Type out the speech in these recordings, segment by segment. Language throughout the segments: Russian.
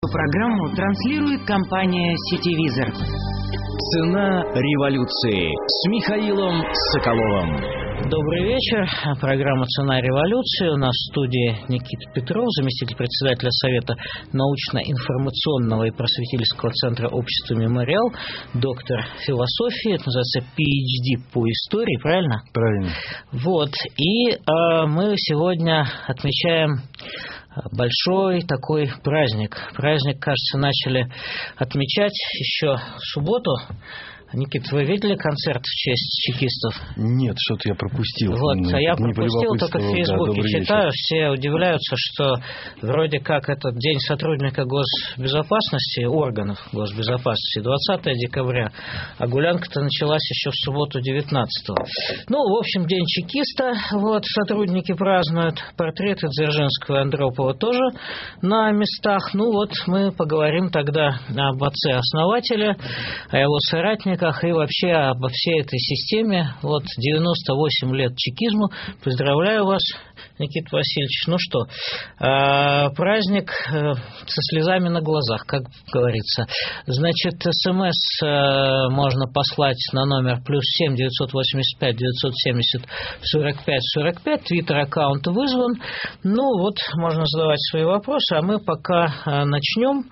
Программу транслирует компания «Сетевизор». Цена революции с Михаилом Соколовым. Добрый вечер. Программа «Цена революции». У нас в студии Никита Петров, заместитель председателя Совета научно-информационного и просветительского центра общества «Мемориал», доктор философии, это называется PhD по истории, правильно? Правильно. Вот. И мы сегодня отмечаем большой такой праздник. Праздник, кажется, начали отмечать еще в субботу. Никита, вы видели концерт в честь чекистов? Нет, что-то я пропустил. Вот, я пропустил, только в Фейсбуке читаю, все удивляются, что вроде как этот День сотрудника госбезопасности, органов госбезопасности, 20 декабря, а гулянка-то началась еще в субботу 19-го. Ну, в общем, День чекиста, вот, сотрудники празднуют, портреты Дзержинского и Андропова тоже на местах. Ну, вот, мы поговорим тогда об отце-основателе, о его соратниках, и вообще обо всей этой системе. Вот 98 лет чекизму. Поздравляю вас, Никита Васильевич. Ну что, праздник со слезами на глазах, как говорится. Значит, СМС можно послать на номер +7 985 970 45 45. Твиттер-аккаунт вызван. Ну вот, можно задавать свои вопросы, а мы пока начнем.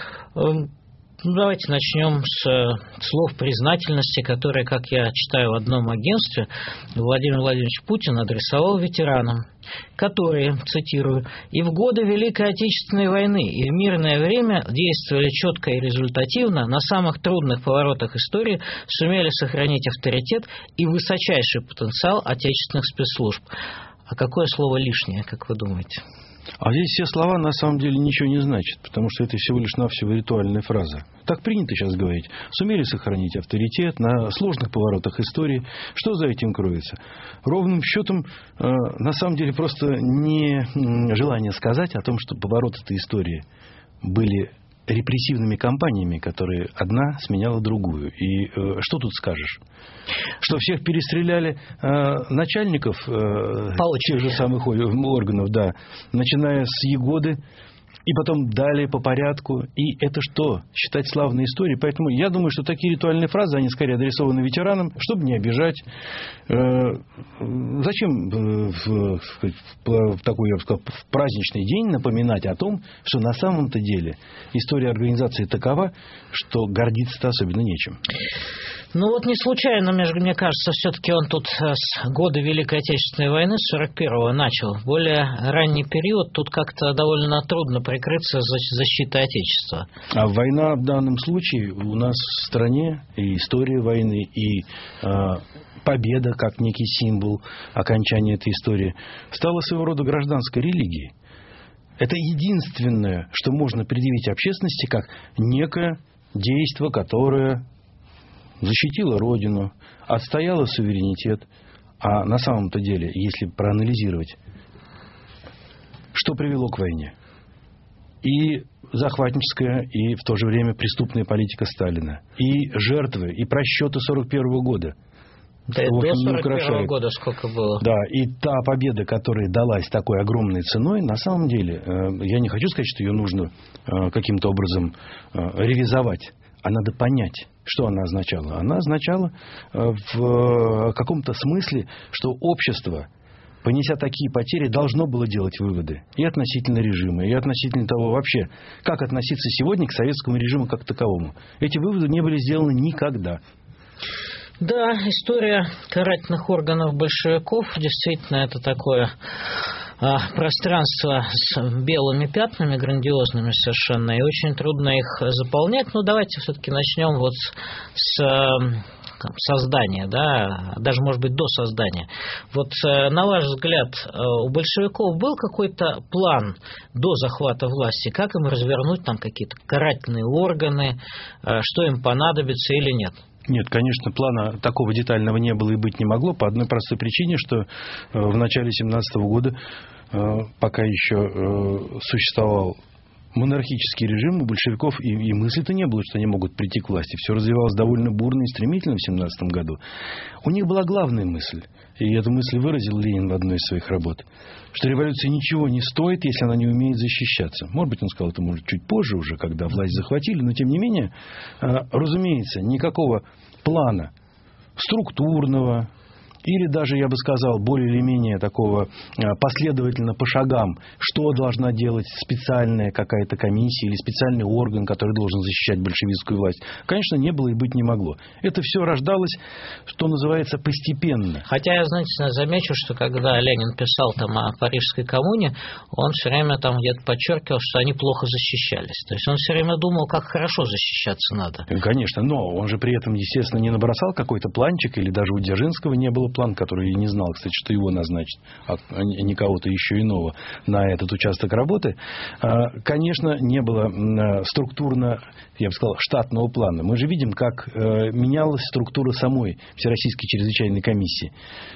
Давайте начнем с слов признательности, которые, как я читаю в одном агентстве, Владимир Владимирович Путин адресовал ветеранам, которые, цитирую, «и в годы Великой Отечественной войны, и в мирное время действовали четко и результативно, на самых трудных поворотах истории сумели сохранить авторитет и высочайший потенциал отечественных спецслужб». А какое слово лишнее, как вы думаете? А здесь все слова на самом деле ничего не значат, потому что это всего лишь навсего ритуальная фраза. Так принято сейчас говорить. Сумели сохранить авторитет на сложных поворотах истории. Что за этим кроется? Ровным счетом, на самом деле, просто не желание сказать о том, что повороты этой истории были репрессивными кампаниями, которые одна сменяла другую. И что тут скажешь? Что всех перестреляли начальников тех же самых органов, да, начиная с Егоды, и потом далее по порядку. И это что? Считать славной историей. Поэтому я думаю, что такие ритуальные фразы, они скорее адресованы ветеранам, чтобы не обижать. Зачем в такой, я бы сказал, в праздничный день напоминать о том, что на самом-то деле история организации такова, что гордиться-то особенно нечем. Ну вот не случайно, мне кажется, все-таки он тут с года Великой Отечественной войны, с 41-го начал. Более ранний период, тут как-то довольно трудно прикрыться защитой Отечества. А война в данном случае у нас в стране, и история войны, и победа, как некий символ окончания этой истории, стала своего рода гражданской религией. Это единственное, что можно предъявить общественности, как некое действие, которое защитила Родину, отстояла суверенитет. А на самом-то деле, если проанализировать, что привело к войне? И захватническая, и в то же время преступная политика Сталина. И жертвы, и просчеты 41-го года. Да, до 41-го года сколько было. Да, и та победа, которая далась такой огромной ценой, на самом деле, я не хочу сказать, что ее нужно каким-то образом ревизовать. А надо понять, что она означала. Она означала в каком-то смысле, что общество, понеся такие потери, должно было делать выводы и относительно режима, и относительно того вообще, как относиться сегодня к советскому режиму как таковому. Эти выводы не были сделаны никогда. Да, история карательных органов большевиков действительно это такое пространство с белыми пятнами, грандиозными совершенно, и очень трудно их заполнять. Но давайте все-таки начнем вот с создания, да, даже, может быть, до создания. Вот, на ваш взгляд, у большевиков был какой-то план до захвата власти, как им развернуть там какие-то карательные органы, что им понадобится или нет? Нет, конечно, плана такого детального не было и быть не могло, по одной простой причине, что в начале 1917 года, пока еще существовал монархический режим у большевиков и мысли-то не было, что они могут прийти к власти. Все развивалось довольно бурно и стремительно в 1917 году. У них была главная мысль, и эту мысль выразил Ленин в одной из своих работ, что революция ничего не стоит, если она не умеет защищаться. Может быть, он сказал это чуть позже уже, когда власть захватили, но тем не менее, разумеется, никакого плана структурного, или даже, я бы сказал, более или менее такого последовательно по шагам, что должна делать специальная какая-то комиссия или специальный орган, который должен защищать большевистскую власть, конечно, не было и быть не могло. Это все рождалось, что называется, постепенно. Хотя я, знаете, замечу, что когда Ленин писал там о Парижской коммуне, он все время там где-то подчеркивал, что они плохо защищались. То есть он все время думал, как хорошо защищаться надо. Конечно, но он же при этом, естественно, не набросал какой-то планчик, или даже у Дзержинского не было план, который не знал, кстати, что его назначат, а не кого-то еще иного на этот участок работы. Конечно, не было структурно, я бы сказал, штатного плана. Мы же видим, как менялась структура самой Всероссийской чрезвычайной комиссии.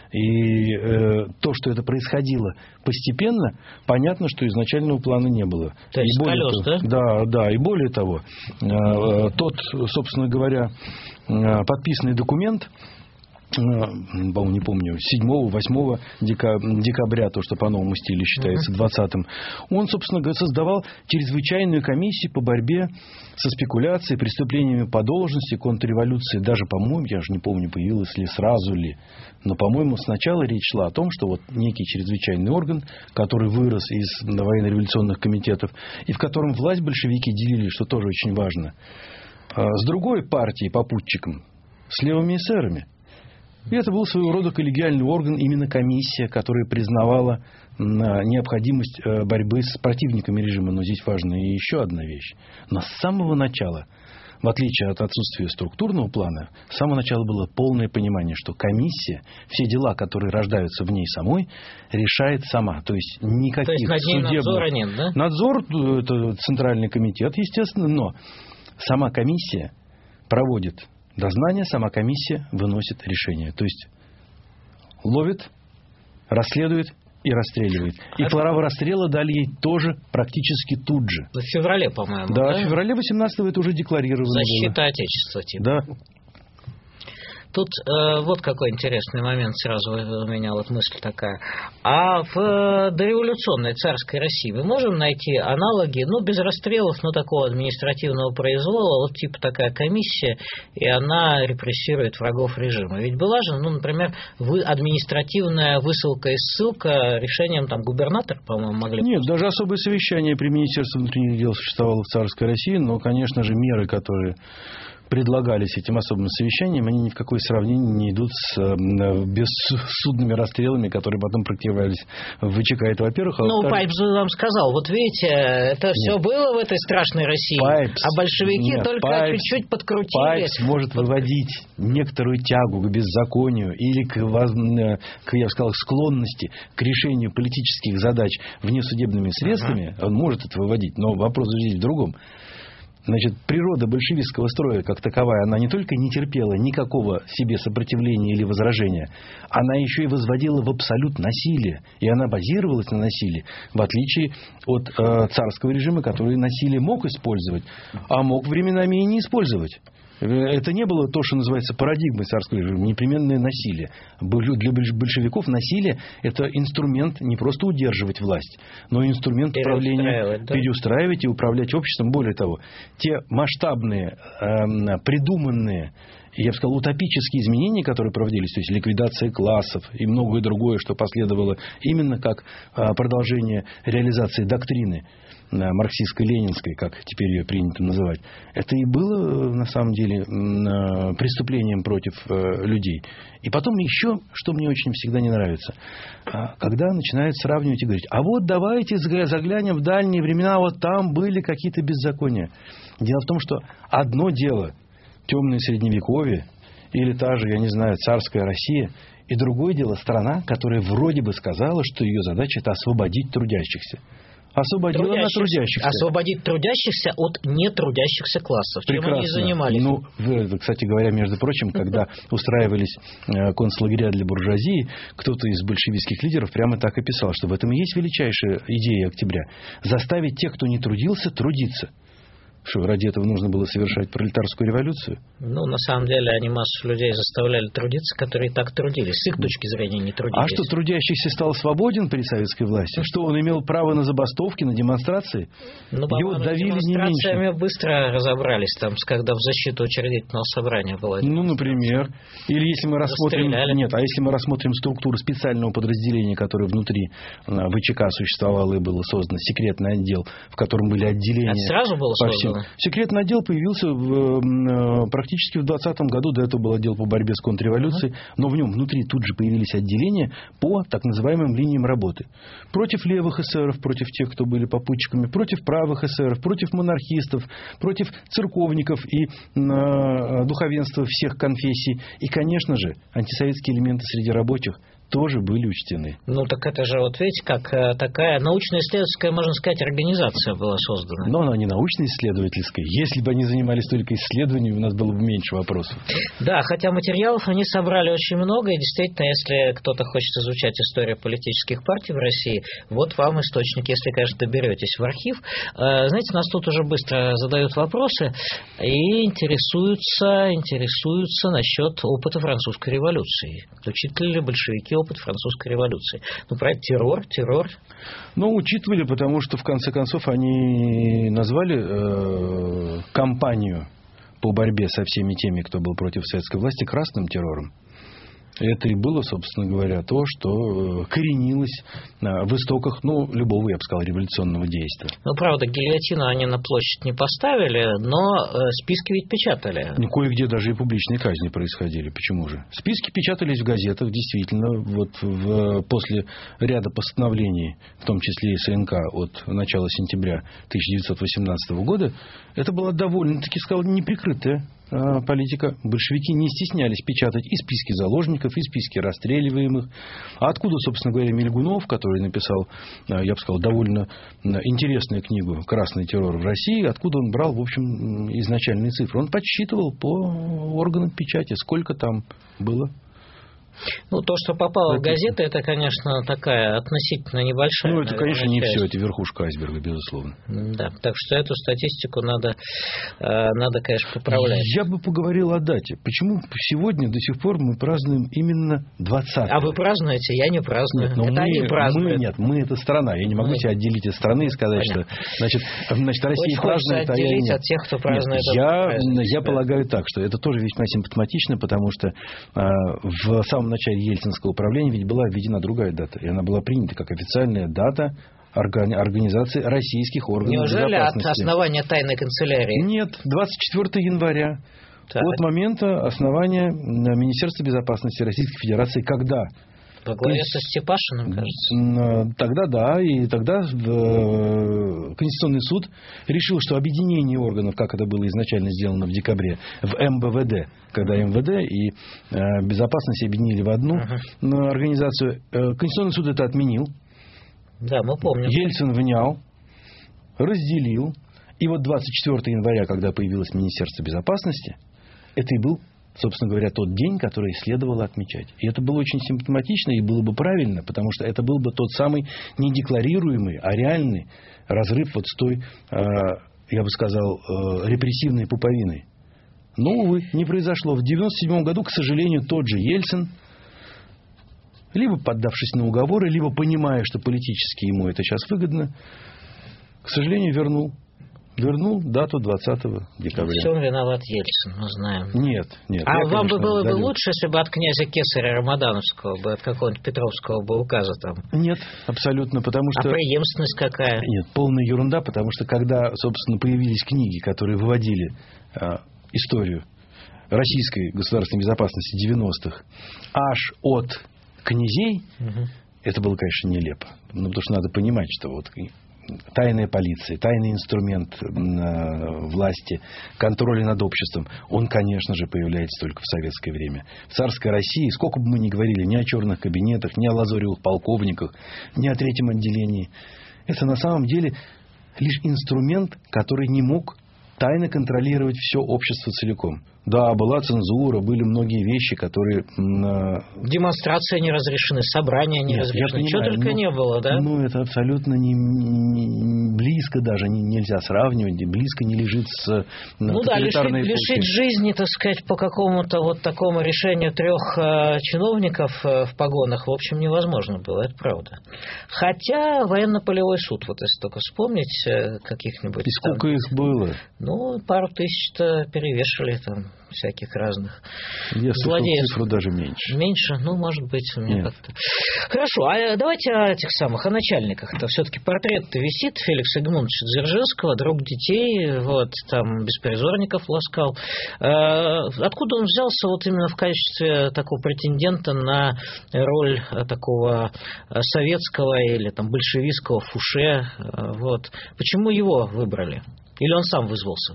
И то, что это происходило постепенно, понятно, что изначального плана не было. То есть колес, да? Да, и более того, тот, собственно говоря, подписанный документ, по-моему, не помню, 7-8 декабря, то, что по новому стилю считается 20-м, он, собственно говоря, создавал чрезвычайную комиссию по борьбе со спекуляцией, преступлениями по должности, контрреволюции. Даже, по-моему, я же не помню, появилась ли сразу ли, но, по-моему, сначала речь шла о том, что вот некий чрезвычайный орган, который вырос из военно-революционных комитетов, и в котором власть большевики делили, что тоже очень важно, с другой партией, попутчиком, с левыми эсерами. И это был своего рода коллегиальный орган, именно комиссия, которая признавала необходимость борьбы с противниками режима. Но здесь важна и еще одна вещь. Но с самого начала, в отличие от отсутствия структурного плана, с самого начала было полное понимание, что комиссия, все дела, которые рождаются в ней самой, решает сама. То есть никаких судебных... надзора нет, да? Надзор – это Центральный комитет, естественно, но сама комиссия проводит дознание, сама комиссия выносит решение. То есть ловит, расследует и расстреливает. И право расстрела дали ей тоже практически тут же. В феврале, по-моему. Да, в феврале 18-го это уже декларировано Защита было. Отечества, типа. Да. Тут вот какой интересный момент сразу у меня вот мысль такая. А в дореволюционной царской России мы можем найти аналоги, без расстрелов, но такого административного произвола, вот типа такая комиссия, и она репрессирует врагов режима. Ведь была же, например, административная высылка и ссылка решением там губернатора, по-моему, могли... Нет, даже особое совещание при Министерстве внутренних дел существовало в царской России, но, конечно же, меры, которые предлагались этим особым совещанием, они ни в какое сравнение не идут с бессудными расстрелами, которые потом практиковались в ВЧК. Это, во-первых. Пайпс вам сказал, вот видите, это все было в этой страшной России, а большевики только чуть-чуть подкрутили. Пайпс может выводить некоторую тягу к беззаконию или к, я бы сказал, склонности к решению политических задач внесудебными средствами. Он может это выводить, но вопрос здесь в другом. Значит, природа большевистского строя как таковая, она не только не терпела никакого себе сопротивления или возражения, она еще и возводила в абсолют насилие. И она базировалась на насилии, в отличие от царского режима, который насилие мог использовать, а мог временами и не использовать. Это не было то, что называется парадигмой царского режима, непременное насилие. Для большевиков насилие – это инструмент не просто удерживать власть, но и инструмент управления, переустраивать и управлять обществом. Более того, те масштабные, придуманные, я бы сказал, утопические изменения, которые проводились, то есть ликвидация классов и многое другое, что последовало именно как продолжение реализации доктрины марксистско-ленинской, как теперь ее принято называть, это и было на самом деле преступлением против людей. И потом еще, что мне очень всегда не нравится, когда начинают сравнивать и говорить, а вот давайте заглянем в дальние времена, вот там были какие-то беззакония. Дело в том, что одно дело темное средневековье или та же, я не знаю, царская Россия, и другое дело страна, которая вроде бы сказала, что ее задача – это освободить трудящихся. Освободила она трудящихся. Освободить трудящихся от нетрудящихся классов. Прекрасно. Чем они и занимались. Ну, кстати говоря, между прочим, когда устраивались концлагеря для буржуазии, кто-то из большевистских лидеров прямо так и писал, что в этом и есть величайшая идея октября. Заставить тех, кто не трудился, трудиться. Что, ради этого нужно было совершать пролетарскую революцию? Ну, на самом деле, они массу людей заставляли трудиться, которые так трудились. С их точки зрения не трудились. А что, трудящийся стал свободен при советской власти? Что, он имел право на забастовки, на демонстрации? Ну, его давили не меньше. С демонстрациями быстро разобрались, там, когда в защиту учредительного собрания было. Ну, например. Или если мы рассмотрим... Нет, а если мы рассмотрим структуру специального подразделения, которое внутри ВЧК существовало и было создано, секретный отдел, в котором были отделения... Это сразу было создано? Секретный отдел появился практически в 2020 году. До этого был отдел по борьбе с контрреволюцией. Но в нем внутри тут же появились отделения по так называемым линиям работы. Против левых эсеров, против тех, кто были попутчиками, против правых эсеров, против монархистов, против церковников и духовенства всех конфессий. И, конечно же, антисоветские элементы среди рабочих тоже были учтены. Ну, так это же, вот видите, как такая научно-исследовательская, можно сказать, организация была создана. Но она не научно-исследовательская. Если бы они занимались только исследованием, у нас было бы меньше вопросов. Да, хотя материалов они собрали очень много, и действительно, если кто-то хочет изучать историю политических партий в России, вот вам источник, если, конечно, доберетесь в архив. Знаете, нас тут уже быстро задают вопросы и интересуются насчет опыта французской революции. Учитывали ли большевики опыт французской революции? Ну, про террор. Ну, учитывали, потому что, в конце концов, они назвали кампанию по борьбе со всеми теми, кто был против советской власти, красным террором. Это и было, собственно говоря, то, что коренилось в истоках, любого, я бы сказал, революционного действия. Ну, правда, гильотину они на площадь не поставили, но списки ведь печатали. Кое-где даже и публичные казни происходили. Почему же? Списки печатались в газетах, действительно. Вот после ряда постановлений, в том числе и СНК от начала сентября 1918 года, это была довольно-таки, сказал, неприкрытая политика. Большевики не стеснялись печатать и списки заложников, и списки расстреливаемых. А откуда, собственно говоря, Мильгунов, который написал, я бы сказал, довольно интересную книгу «Красный террор в России», откуда он брал, в общем, изначальные цифры? Он подсчитывал по органам печати, сколько там было. Ну, то, что попало в газеты, это, конечно, такая относительно небольшая. Ну, это, конечно, не все, это верхушка айсберга, безусловно. Да, так что эту статистику надо, конечно, поправлять. Я бы поговорил о дате. Почему сегодня до сих пор мы празднуем именно 20-е? А вы празднуете? Я не праздную. Нет, это они празднуют. Мы это страна. Я не могу себя отделить от страны и сказать, понятно, что значит, Россия празднует, а я нет. От тех, кто празднует. Я полагаю так, что это тоже весьма симптоматично, потому что в самом начале ельцинского правления ведь была введена другая дата. И она была принята как официальная дата организации российских органов безопасности. Неужели от основания тайной канцелярии? Нет, 24 января. Так. От момента основания Министерства безопасности Российской Федерации. Когда? Во главе со Степашиным, кажется. Тогда да, и тогда Конституционный суд решил, что объединение органов, как это было изначально сделано в декабре, в МВВД, когда МВД и безопасность объединили в одну организацию, Конституционный суд это отменил. Да, мы помним. Ельцин внял, разделил, и вот 24 января, когда появилось Министерство безопасности, это и был, собственно говоря, тот день, который следовало отмечать. И это было очень симптоматично и было бы правильно, потому что это был бы тот самый не декларируемый, а реальный разрыв вот с той, я бы сказал, репрессивной пуповиной. Но, увы, не произошло. В 1997 году, к сожалению, тот же Ельцин, либо поддавшись на уговоры, либо понимая, что политически ему это сейчас выгодно, к сожалению, вернул дату 20 декабря. В чем виноват Ельцин, мы знаем. Нет. А вам бы было бы лучше, если бы от князя Кесаря Рамадановского, от какого-нибудь Петровского бы указа там? Нет, абсолютно, потому что... А преемственность какая? Нет, полная ерунда, потому что когда, собственно, появились книги, которые выводили историю российской государственной безопасности 90-х аж от князей, это было, конечно, нелепо. Потому что надо понимать, что вот тайная полиция, тайный инструмент власти, контроля над обществом, он, конечно же, появляется только в советское время. В царской России, сколько бы мы ни говорили ни о черных кабинетах, ни о лазоревых полковниках, ни о третьем отделении, это на самом деле лишь инструмент, который не мог тайно контролировать все общество целиком. Да, была цензура, были многие вещи, которые... Демонстрации не разрешены, собрания не разрешены. Чего только не было, да? Ну, это абсолютно не близко даже нельзя сравнивать, близко не лежит с тоталитарной эпохой. Лишить жизни, так сказать, по какому-то вот такому решению 3 чиновников в погонах, в общем, невозможно было, это правда. Хотя военно-полевой суд, вот если только вспомнить каких-нибудь... И сколько их было? Ну, пару тысяч-то перевешивали там всяких разных Я слышал цифру даже меньше. Меньше? Ну, может быть, у меня как-то... Хорошо, а давайте о этих самых, о начальниках-то. Все-таки портрет-то висит Феликса Эдмундовича Дзержинского, друг детей, вот, там, беспризорников ласкал. Откуда он взялся вот именно в качестве такого претендента на роль такого советского или там большевистского Фуше? Вот. Почему его выбрали? Или он сам вызвался?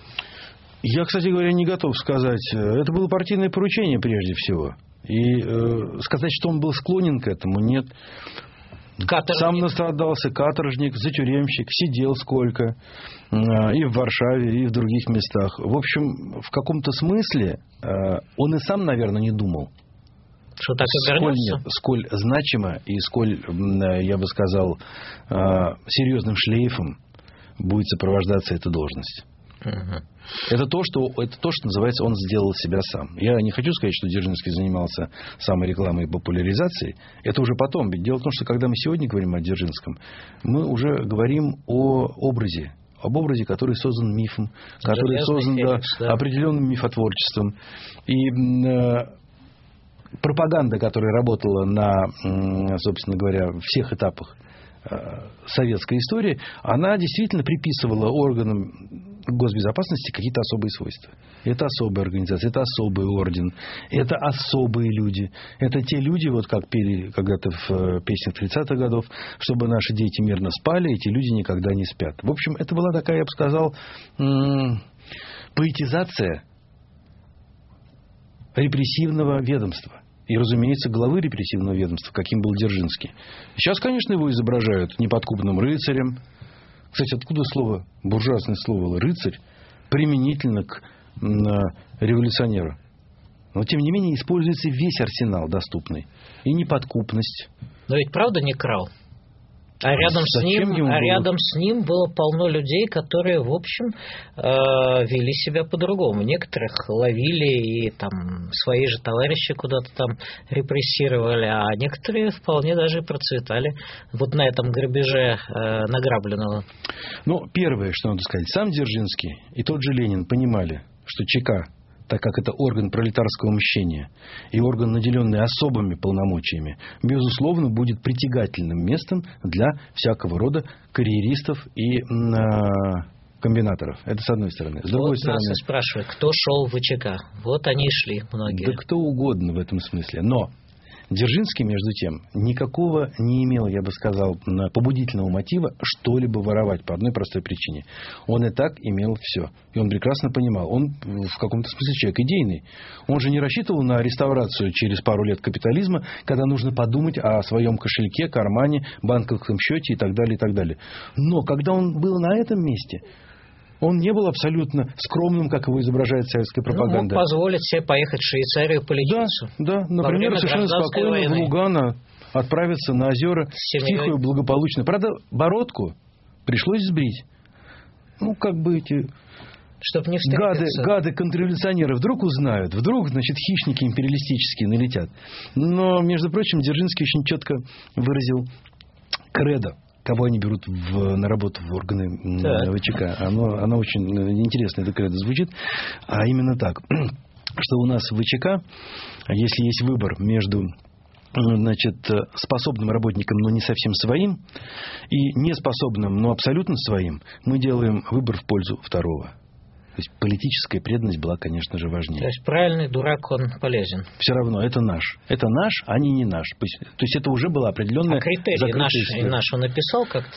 Я, кстати говоря, не готов сказать. Это было партийное поручение прежде всего. И сказать, что он был склонен к этому, нет. Каторжник. Сам настрадался, каторжник, затюремщик, сидел сколько. И в Варшаве, и в других местах. В общем, в каком-то смысле он и сам, наверное, не думал. Что так и вернется? Сколь значимо и сколь, я бы сказал, серьезным шлейфом будет сопровождаться эта должность. Угу. Это то, что называется, он сделал себя сам. Я не хочу сказать, что Дзержинский занимался саморекламой и популяризацией. Это уже потом. Ведь дело в том, что когда мы сегодня говорим о Дзержинском, мы уже говорим о образе. Об образе, который создан мифом, который создан определенным мифотворчеством. И пропаганда, которая работала на, собственно говоря, всех этапах советской истории, она действительно приписывала органам госбезопасности какие-то особые свойства. Это особая организация, это особый орден, это особые люди. Это те люди, вот как пели когда-то в песнях 30-х годов, чтобы наши дети мирно спали, эти люди никогда не спят. В общем, это была такая, я бы сказал, поэтизация репрессивного ведомства. И, разумеется, главы репрессивного ведомства, каким был Дзержинский. Сейчас, конечно, его изображают неподкупным рыцарем. Кстати, откуда слово, буржуазное слово «рыцарь» применительно к революционеру? Но, тем не менее, используется весь арсенал доступный. И неподкупность. Но ведь правда не крал? А рядом с ним было полно людей, которые, в общем, вели себя по-другому. Некоторых ловили и там свои же товарищи куда-то там репрессировали, а некоторые вполне даже процветали вот на этом грабеже награбленного. Ну, первое, что надо сказать, сам Дзержинский и тот же Ленин понимали, что ЧК, так как это орган пролетарского мщения и орган, наделенный особыми полномочиями, безусловно, будет притягательным местом для всякого рода карьеристов и комбинаторов. Это с одной стороны. С другой стороны... Нас и спрашивают, кто шел в ВЧК. Вот они и шли, многие. Да кто угодно в этом смысле. Но Дзержинский, между тем, никакого не имел, я бы сказал, побудительного мотива что-либо воровать по одной простой причине. Он и так имел все. И он прекрасно понимал. Он в каком-то смысле человек идейный. Он же не рассчитывал на реставрацию через пару лет капитализма, когда нужно подумать о своем кошельке, кармане, банковском счете и так далее, и так далее. Но когда он был на этом месте... Он не был абсолютно скромным, как его изображает советская пропаганда. Мог позволить себе поехать в Швейцарию полечиться. Да. Например, совершенно спокойно в Лугано отправиться на озера тихо и благополучно. Правда, бородку пришлось сбрить. Ну, как бы эти... Чтобы не гады контрреволюционеры вдруг узнают, вдруг, значит, хищники империалистические налетят. Но, между прочим, Дзержинский очень четко выразил кредо, кого они берут на работу в органы ВЧК. Оно очень интересно, это кредо звучит. А именно так, что у нас в ВЧК, если есть выбор между, значит, способным работником, но не совсем своим, и неспособным, но абсолютно своим, мы делаем выбор в пользу второго. То есть политическая преданность была, конечно же, важнее. То есть правильный дурак, он полезен. Все равно, это наш. Это наш, а не наш. То есть это уже была определенная... А критерии наш он написал как-то?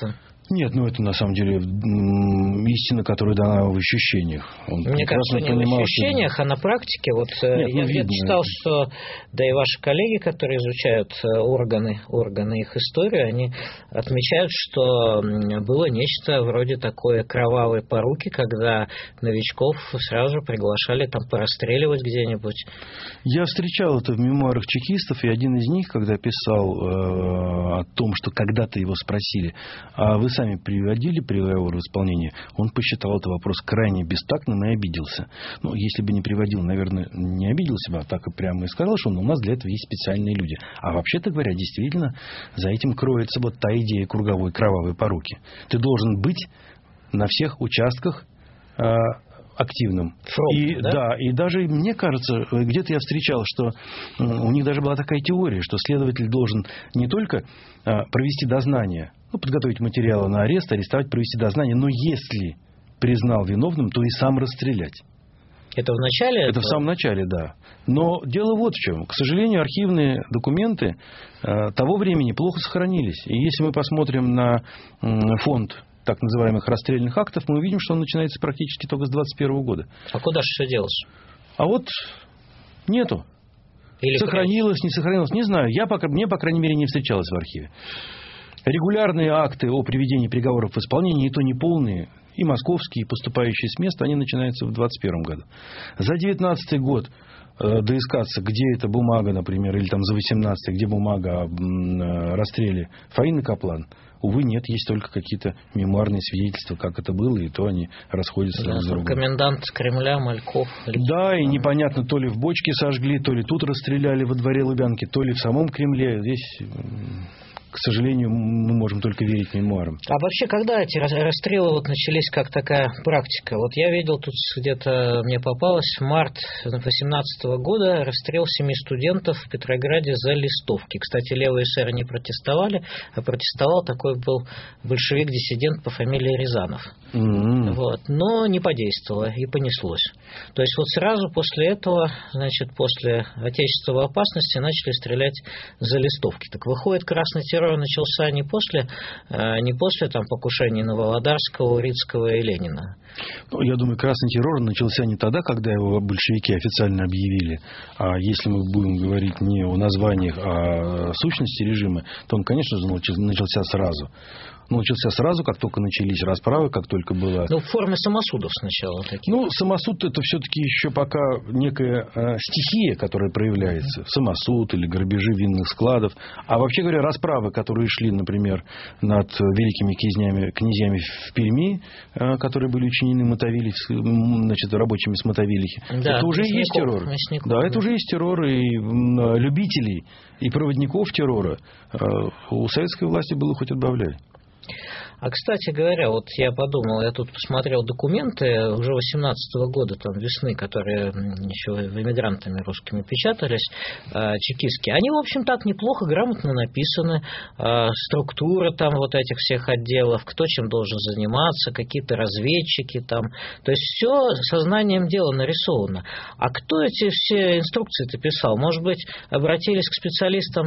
Нет, это на самом деле истина, которая дана в ощущениях. Мне кажется, не в ощущениях, а на практике. Я где-то читал, что да и ваши коллеги, которые изучают органы их историю, они отмечают, что было нечто вроде такой кровавой поруки, когда новичков сразу же приглашали там порастреливать где-нибудь. Я встречал это в мемуарах чекистов, и один из них, когда писал о том, что когда-то его спросили, а вы сами приводили приговор в исполнение, он посчитал этот вопрос крайне бестактным и обиделся. Если бы не приводил, наверное, не обиделся бы, а так и прямо и сказал, что у нас для этого есть специальные люди. А вообще-то говоря, действительно, за этим кроется та идея круговой кровавой поруки. Ты должен быть на всех участках активным. И даже, мне кажется, где-то я встречал, что у них даже была такая теория, что следователь должен не только провести дознание, подготовить материалы на арест, арестовать, провести дознание, но если признал виновным, то и сам расстрелять. Это в начале? Это в самом начале, да. Но дело вот в чем. К сожалению, архивные документы того времени плохо сохранились. И если мы посмотрим на фонд так называемых расстрельных актов, мы увидим, что он начинается практически только с 21 года. А куда же все делось? А нету. Или сохранилось, не сохранилось, не знаю. Мне, по крайней мере, не встречалось в архиве. Регулярные акты о приведении приговоров в исполнение, и то не полные, и московские, поступающие с места, они начинаются в 21 году. За 19 год доискаться, где эта бумага, например, или за 18 где бумага о расстреле Фаины Каплан, увы, нет, есть только какие-то мемуарные свидетельства, как это было, и то они расходятся друг с другом. Комендант Кремля, Мальков. Да, и непонятно, то ли в бочке сожгли, то ли тут расстреляли во дворе Лубянки, то ли в самом Кремле. Здесь, к сожалению, мы можем только верить мемуарам. А вообще, когда эти расстрелы начались как такая практика? Я видел, тут где-то мне попалось, март 2018 года расстрел 7 студентов в Петрограде за листовки. Кстати, левые эсеры не протестовали, а протестовал такой был большевик-диссидент по фамилии Рязанов. Но не подействовало и понеслось. То есть сразу после этого, после отечественной опасности начали стрелять за листовки. Так выходит, красный террор начался не после покушений на Володарского, Урицкого и Ленина. Я думаю, красный террор начался не тогда, когда его большевики официально объявили, а если мы будем говорить не о названиях, а о сущности режима, то он, конечно же, начался сразу. Начался сразу, как только начались расправы, как только было... в форме самосудов сначала. Самосуд – это все-таки еще пока некая стихия, которая проявляется. Самосуд или грабежи винных складов. А вообще говоря, расправы, которые шли, например, над великими князьями в Перми, которые были учинены рабочими с Мотовилихи, это уже и есть террор. Да, это уже есть террор, и любителей, и проводников террора у советской власти было хоть отбавляй. А, кстати говоря, я подумал, я тут посмотрел документы уже 18-го года, весны, которые еще эмигрантами русскими печатались, чекистские. Они, в общем, так неплохо, грамотно написаны. Структура этих всех отделов, кто чем должен заниматься, какие-то разведчики То есть все сознанием дела нарисовано. А кто эти все инструкции-то писал? Может быть, обратились к специалистам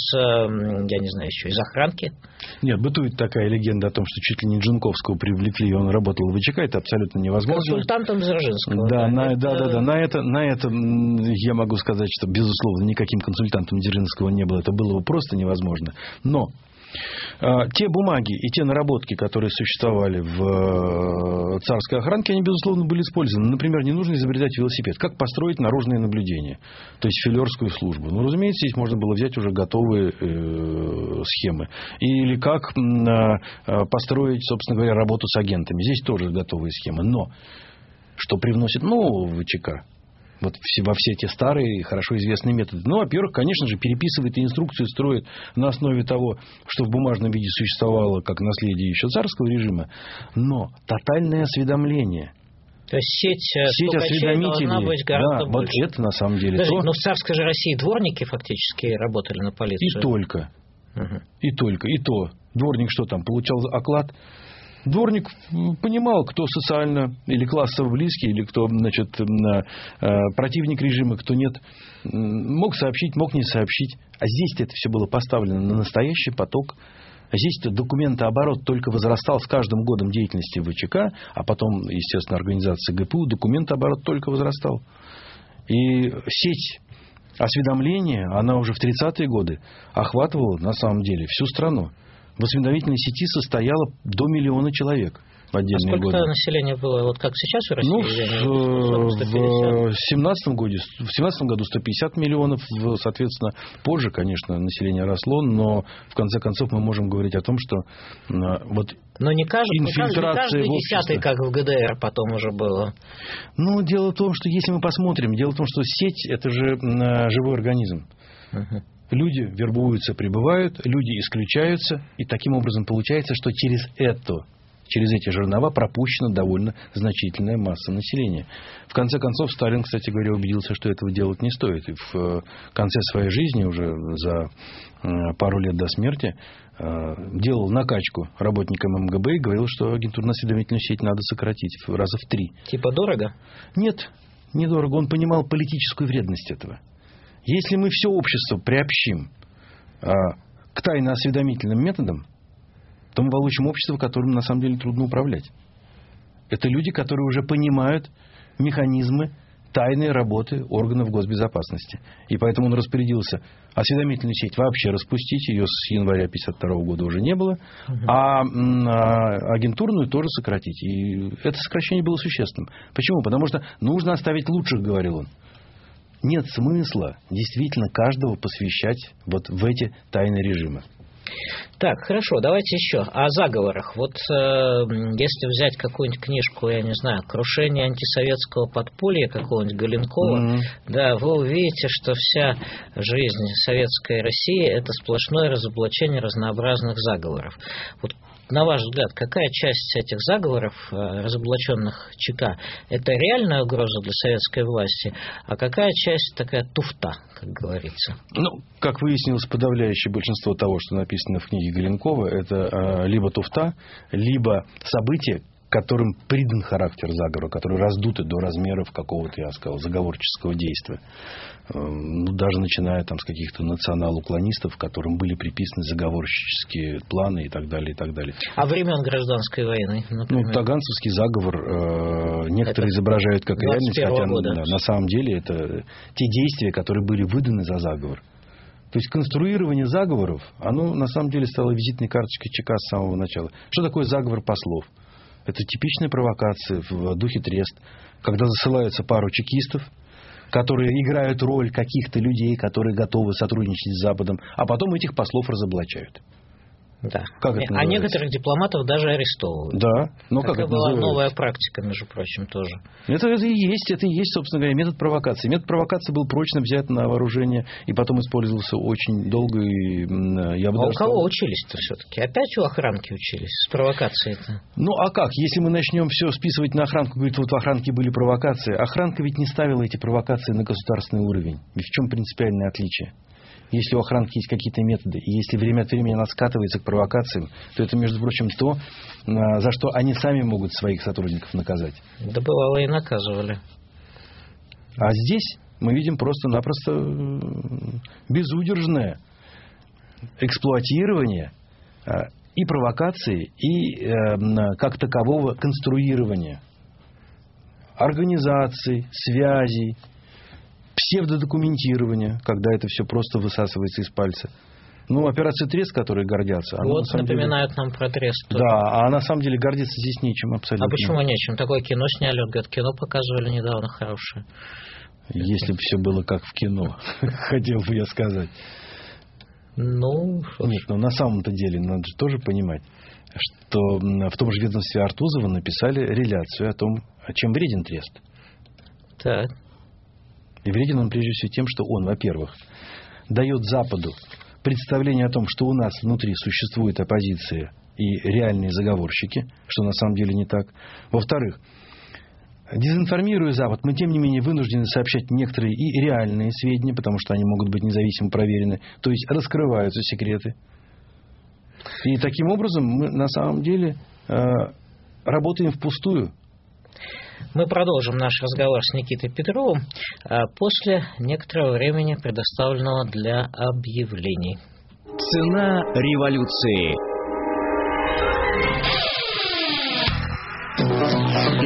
из охранки? Нет, бытует такая легенда о том, что чуть ли не Джунковского привлекли, и он работал в ВЧК. Это абсолютно невозможно. Консультантом Дзержинского. Да. На это я могу сказать, что, безусловно, никаким консультантом Дзержинского не было. Это было бы просто невозможно. Но те бумаги и те наработки, которые существовали в царской охранке, они, безусловно, были использованы. Например, не нужно изобретать велосипед. Как построить наружное наблюдение, то есть филерскую службу. Разумеется, здесь можно было взять уже готовые схемы. Или как построить, собственно говоря, работу с агентами. Здесь тоже готовые схемы. Но что привносит нового в ВЧК? Во все те старые, хорошо известные методы. Во-первых, конечно же, переписывает и инструкцию строит на основе того, что в бумажном виде существовало как наследие еще царского режима, но тотальное осведомление. То есть сеть осведомителей должна быть гораздо больше. Это на самом деле. В царской же России дворники фактически работали на полицию. И только. И то. Дворник что получал оклад? Дворник понимал, кто социально или классово близкий, или кто, противник режима, кто нет. Мог сообщить, мог не сообщить. А здесь это все было поставлено на настоящий поток Здесь документооборот только возрастал с каждым годом деятельности ВЧК, а потом, естественно, организации ГПУ, документооборот только возрастал. И сеть осведомления, она уже в 30-е годы охватывала, на самом деле, всю страну. В осведомительной сети состояло до 1 миллиона человек в отдельные годы. Сколько населения было, вот как сейчас в России? В 2017 году 150 миллионов, соответственно, позже, конечно, население росло, но в конце концов мы можем говорить о том, что вот но не каждый десятый, как в ГДР потом уже было. Ну, дело в том, что если мы посмотрим, дело в том, что сеть – это же живой организм. Люди вербуются, прибывают, люди исключаются, и таким образом получается, что через эти жернова пропущена довольно значительная масса населения. В конце концов, Сталин, кстати говоря, убедился, что этого делать не стоит. И в конце своей жизни, уже за пару лет до смерти, делал накачку работникам МГБ и говорил, что агентурно-осведомительную сеть надо сократить раза в 3. Типа дорого? Нет, недорого. Он понимал политическую вредность этого. Если мы все общество приобщим к тайно-осведомительным методам, то мы получим общество, которым на самом деле трудно управлять. Это люди, которые уже понимают механизмы тайной работы органов госбезопасности. И поэтому он распорядился осведомительную сеть вообще распустить. Ее с января 1952 года уже не было. А агентурную тоже сократить. И это сокращение было существенным. Почему? Потому что нужно оставить лучших, говорил он. Нет смысла действительно каждого посвящать вот в эти тайные режимы. Так, хорошо, давайте еще о заговорах. Вот если взять какую-нибудь книжку, я не знаю, «Крушение антисоветского подполья» какого-нибудь Галенкова, да, вы увидите, что вся жизнь советской России – это сплошное разоблачение разнообразных заговоров. Вот, на ваш взгляд, какая часть этих заговоров, разоблаченных ЧК, это реальная угроза для советской власти, а какая часть такая туфта, как говорится? Ну, как выяснилось, подавляющее большинство того, что написано в книге Галенкова, это либо туфта, либо события, которым придан характер заговора, которые раздуты до размеров какого-то, я сказал, заговорческого действия. Ну, даже начиная там с каких-то национал-уклонистов, которым были приписаны заговорческие планы и так далее, и так далее. А времен гражданской войны, например? Ну, Таганцевский заговор некоторые изображают как реальность, хотя на самом деле это те действия, которые были выданы за заговор. То есть конструирование заговоров, оно на самом деле стало визитной карточкой ЧК с самого начала. Что такое заговор послов? Это типичная провокация в духе Трест, когда засылаются пару чекистов, которые играют роль каких-то людей, которые готовы сотрудничать с Западом, а потом этих послов разоблачают. Да. А некоторых дипломатов даже арестовывают. Да. Но как это была называется? Новая практика, между прочим, тоже. Это и есть, собственно говоря, метод провокации. Метод провокации был прочно взят на вооружение и потом использовался очень долго. У кого учились-то все-таки? Опять у охранки учились с провокацией-то? Ну, а как? Если мы начнем все списывать на охранку, говорит, вот в охранке были провокации. Охранка ведь не ставила эти провокации на государственный уровень. Ведь в чем принципиальное отличие? Если у охранки есть какие-то методы, и если время от времени она скатывается к провокациям, то это, между прочим, то, за что они сами могут своих сотрудников наказать. Да бывало и наказывали. А здесь мы видим просто-напросто безудержное эксплуатирование и провокации, и как такового конструирования организаций, связей, псевдодокументирование, когда это все просто высасывается из пальца. Ну, операция «Трест», которой гордятся. Вот напоминают нам про «Трест». Да, а на самом деле гордиться здесь нечем абсолютно. А почему нечем? Такое кино сняли, говорят, кино показывали недавно хорошее. Если бы все было как в кино, хотел бы я сказать. Ну, нет, но на самом-то деле надо же тоже понимать, что в том же ведомстве Артузова написали реляцию о том, чем вреден «Трест». Так. И вреден он прежде всего тем, что он, во-первых, дает Западу представление о том, что у нас внутри существует оппозиция и реальные заговорщики, что на самом деле не так. Во-вторых, дезинформируя Запад, мы тем не менее вынуждены сообщать некоторые и реальные сведения, потому что они могут быть независимо проверены, то есть раскрываются секреты. И таким образом мы на самом деле работаем впустую. Мы продолжим наш разговор с Никитой Петровым после некоторого времени, предоставленного для объявлений. Цена революции.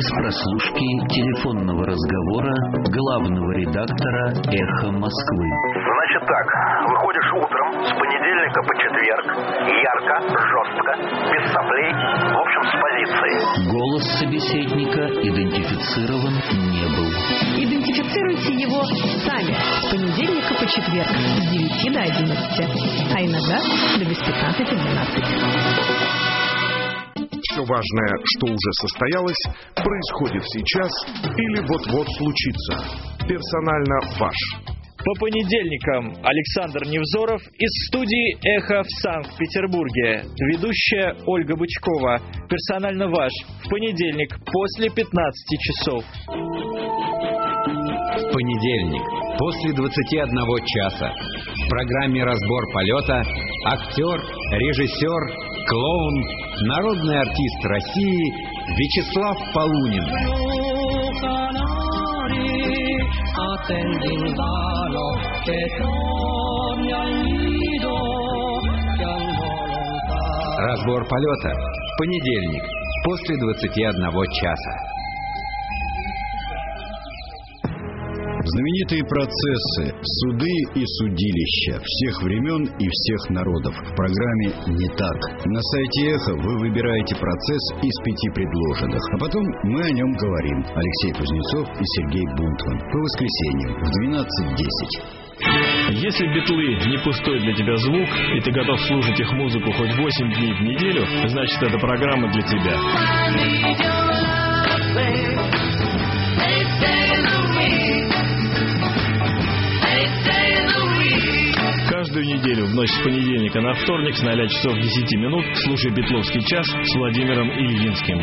без прослушки телефонного разговора главного редактора «Эхо Москвы». Значит так, выходишь утром с понедельника по четверг, ярко, жестко, без соплей, в общем, с позиции. Голос собеседника идентифицирован не был. Идентифицируйте его сами с понедельника по четверг с 9 до 11, а иногда до без 15:12. Все важное, что уже состоялось, происходит сейчас или вот-вот случится. Персонально ваш. По понедельникам Александр Невзоров из студии «Эхо» в Санкт-Петербурге. Ведущая Ольга Бычкова. Персонально ваш. В понедельник после 15 часов. В понедельник после 21 часа. В программе «Разбор полета» актер, режиссер, клоун, народный артист России Вячеслав Полунин. Разбор полета. Понедельник после 21 часа. Знаменитые процессы, суды и судилища всех времен и всех народов. В программе «Не так». На сайте «Эхо» вы выбираете процесс из 5 предложенных. А потом мы о нем говорим. Алексей Кузнецов и Сергей Бунтман. По воскресеньям в 12:10. Если битлы не пустой для тебя звук, и ты готов слушать их музыку хоть 8 дней в неделю, значит, эта программа для тебя. Каждую неделю в ночь с понедельника на вторник с 0 часов 10 минут слушай «Битловский час» с Владимиром Ильинским.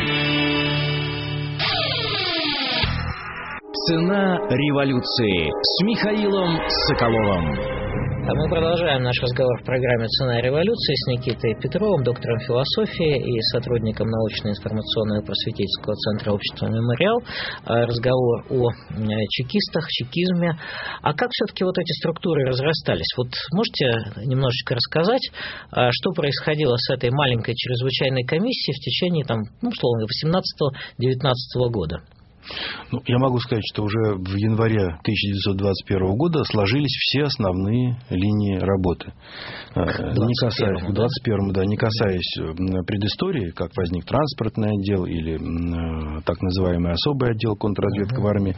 Цена революции с Михаилом Соколовым. Мы продолжаем наш разговор в программе «Цена революции» с Никитой Петровым, доктором философии и сотрудником научно-информационного просветительского центра общества «Мемориал». Разговор о чекистах, чекизме. А как все-таки вот эти структуры разрастались? Вот можете немножечко рассказать, что происходило с этой маленькой чрезвычайной комиссией в течение, условно, 18-19 года? Я могу сказать, что уже в январе 1921 года сложились все основные линии работы. Не касаясь предыстории, как возник транспортный отдел или так называемый особый отдел контрразведки в армии,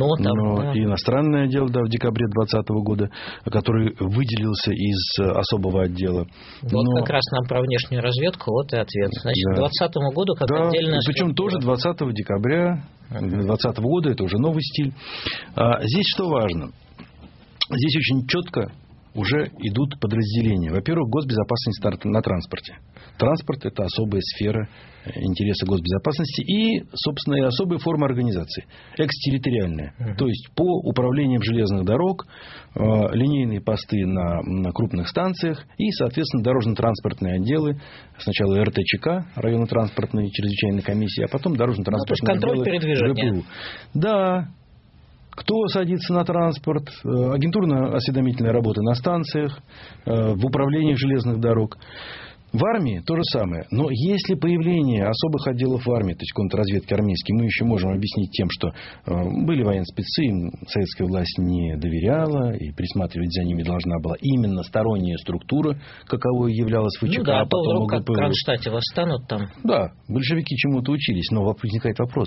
но и иностранный отдел в декабре 2020 года, который выделился из особого отдела. Как раз нам про внешнюю разведку, вот и ответ. Значит, к 2020 году как отдельная причем тоже 20 декабря 2020 года, это уже новый стиль. Здесь что важно? Здесь очень четко уже идут подразделения. Во-первых, госбезопасность на транспорте. Транспорт – это особая сфера интереса госбезопасности и, собственно, и особая форма организации. Экстерриториальная. То есть, по управлениям железных дорог, линейные посты на крупных станциях и, соответственно, дорожно-транспортные отделы. Сначала РТЧК, районно-транспортные чрезвычайные комиссии, а потом дорожно-транспортные отделы ГПУ. Да. Кто садится на транспорт, агентурно-осведомительная работа на станциях, в управлении железных дорог. В армии то же самое. Но если появление особых отделов в армии, то есть контрразведки армейские, мы еще можем объяснить тем, что были военные спецы, им советская власть не доверяла, и присматривать за ними должна была именно сторонняя структура, каковой являлась ВЧК, а потом как в Кронштадте восстанут там. Да, большевики чему-то учились, но возникает вопрос.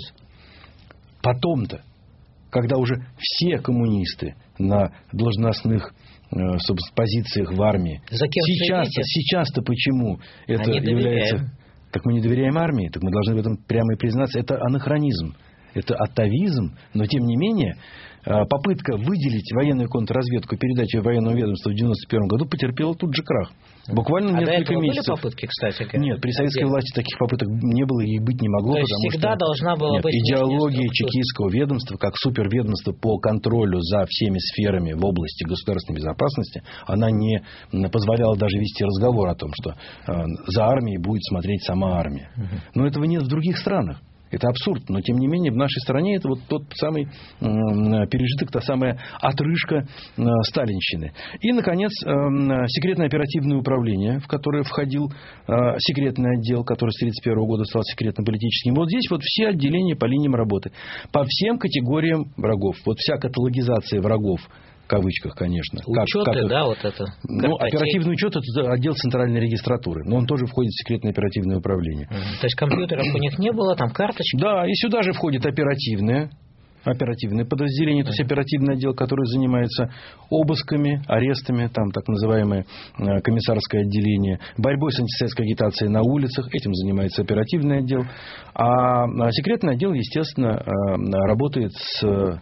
Потом-то, когда уже все коммунисты на должностных позициях в армии. Сейчас-то почему это является... Так мы не доверяем армии, так мы должны в этом прямо и признаться. Это анахронизм, это атавизм, но тем не менее попытка выделить военную контрразведку, передать ее военному ведомству в 1991 году потерпела тут же крах. Буквально несколько месяцев. Были попытки, кстати? Нет, при советской власти таких попыток не было и быть не могло. То есть всегда должна была быть идеология чекистского ведомства, как суперведомство по контролю за всеми сферами в области государственной безопасности, она не позволяла даже вести разговор о том, что за армией будет смотреть сама армия. Но этого нет в других странах. Это абсурд, но тем не менее в нашей стране это вот тот самый пережиток, та самая отрыжка сталинщины. И, наконец, секретное оперативное управление, в которое входил секретный отдел, который с 1931 года стал секретно-политическим. Вот здесь вот все отделения по линиям работы, по всем категориям врагов. Вот вся каталогизация врагов, в кавычках, конечно. Учеты, да, вот это. Оперативный учет – это отдел центральной регистратуры, но он тоже входит в секретное оперативное управление. То есть компьютеров у них не было, там карточки? Да, и сюда же входит оперативное подразделение, то есть оперативный отдел, который занимается обысками, арестами, там так называемое комиссарское отделение, борьбой с антисоветской агитацией на улицах, этим занимается оперативный отдел. А секретный отдел, естественно, работает с...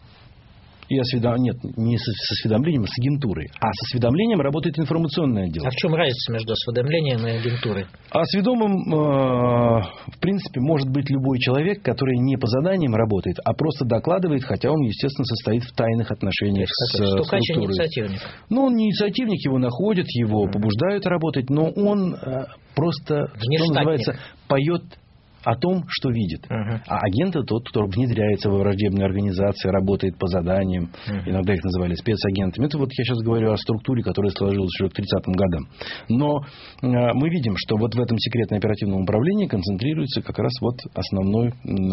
не с осведомлением, а с агентурой. А с осведомлением работает информационный отдел. А в чем разница между осведомлением и агентурой? Осведомым, в принципе, может быть любой человек, который не по заданиям работает, а просто докладывает, хотя он, естественно, состоит в тайных отношениях с структурой. Инициативник. Он не инициативник, его находят, его побуждают работать, но он просто, что называется, поет о том, что видит. А агент — это тот, кто внедряется во враждебные организации, работает по заданиям. Иногда их называли спецагентами. Это вот я сейчас говорю о структуре, которая сложилась еще к 30-м годам. Но мы видим, что вот в этом секретно-оперативном управлении концентрируется как раз вот основной,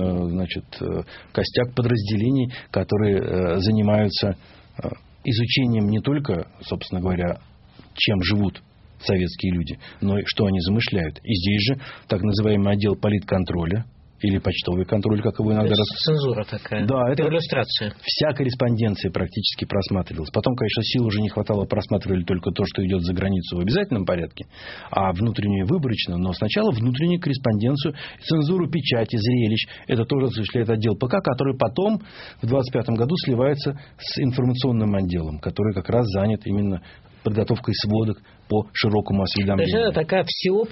костяк подразделений, которые занимаются изучением не только, собственно говоря, чем живут советские люди, но и что они замышляют. И здесь же так называемый отдел политконтроля или почтовый контроль, как его иногда... Цензура такая. Да, это иллюстрация. Вся корреспонденция практически просматривалась. Потом, конечно, сил уже не хватало, просматривали только то, что идет за границу в обязательном порядке, а внутреннюю выборочно. Но сначала внутреннюю корреспонденцию, цензуру печати, зрелищ. Это тоже осуществляет отдел ПК, который потом в 1925 году сливается с информационным отделом, который как раз занят именно подготовкой сводок по широкому осведомлению. То есть это такая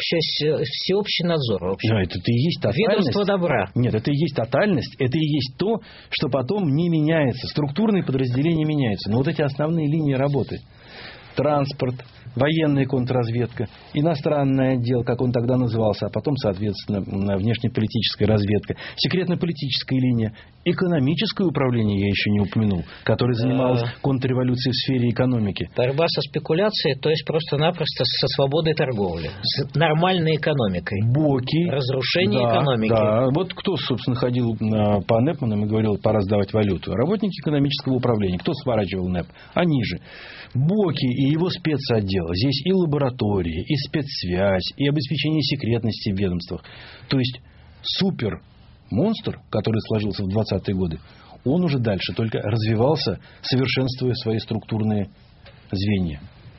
всеобщий надзор. Вообще. Да, это и есть тотальность. Ведомство добра. Нет, это и есть тотальность, это и есть то, что потом не меняется. Структурные подразделения меняются. Но вот эти основные линии работы. Транспорт, военная контрразведка, иностранный отдел, как он тогда назывался, а потом, соответственно, внешнеполитическая разведка, секретно-политическая линия, экономическое управление я еще не упомянул, которое занималось контрреволюцией в сфере экономики. Борьба со спекуляцией, то есть просто-напросто со свободой торговли, с нормальной экономикой. Боки. Разрушение экономики. Да. Вот кто, собственно, ходил по Непманам и говорил, пора сдавать валюту? Работники экономического управления. Кто сворачивал НЭП? Они же. Боки и его спецотдел. Здесь и лаборатории, и спецсвязь, и обеспечение секретности в ведомствах. То есть супер-монстр, который сложился в 20-е годы, он уже дальше только развивался, совершенствуя свои структурные звенья.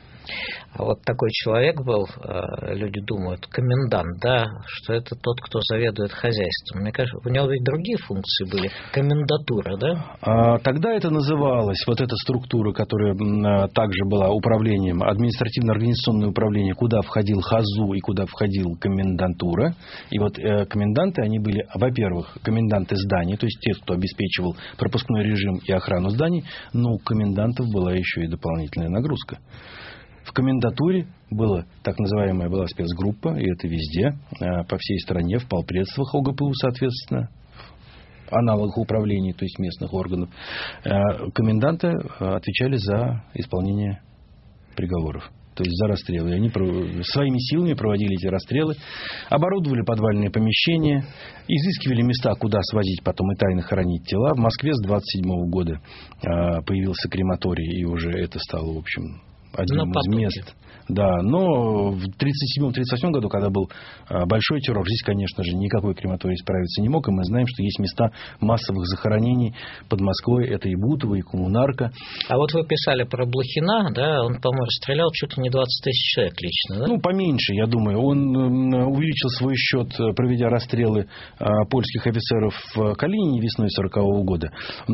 А вот такой человек был, люди думают, комендант, да, что это тот, кто заведует хозяйством. Мне кажется, у него ведь другие функции были. Комендатура, да? Тогда это называлось, вот эта структура, которая также была управлением, административно-организационное управление, куда входил ХАЗУ и куда входил комендантура. И вот коменданты, они были, во-первых, коменданты зданий, то есть те, кто обеспечивал пропускной режим и охрану зданий, но у комендантов была еще и дополнительная нагрузка. В комендатуре была так называемая была спецгруппа, и это везде, по всей стране, в полпредствах ОГПУ, соответственно, аналогах управлений, то есть местных органов. Коменданты отвечали за исполнение приговоров, то есть за расстрелы. И они своими силами проводили эти расстрелы, оборудовали подвальные помещения, изыскивали места, куда свозить потом и тайно хоронить тела. В Москве с 1927 года появился крематорий, и уже это стало, в общем, одним из мест. Да, но в 1937-1938 году, когда был большой террор, здесь, конечно же, никакой крематорий справиться не мог. И мы знаем, что есть места массовых захоронений под Москвой. Это и Бутово, и Коммунарка. А вот вы писали про Блохина, да? Он, по-моему, расстрелял чуть ли не 20 тысяч человек лично, да? Ну, поменьше, я думаю. Он увеличил свой счет, проведя расстрелы польских офицеров в Калинине весной 1940 года.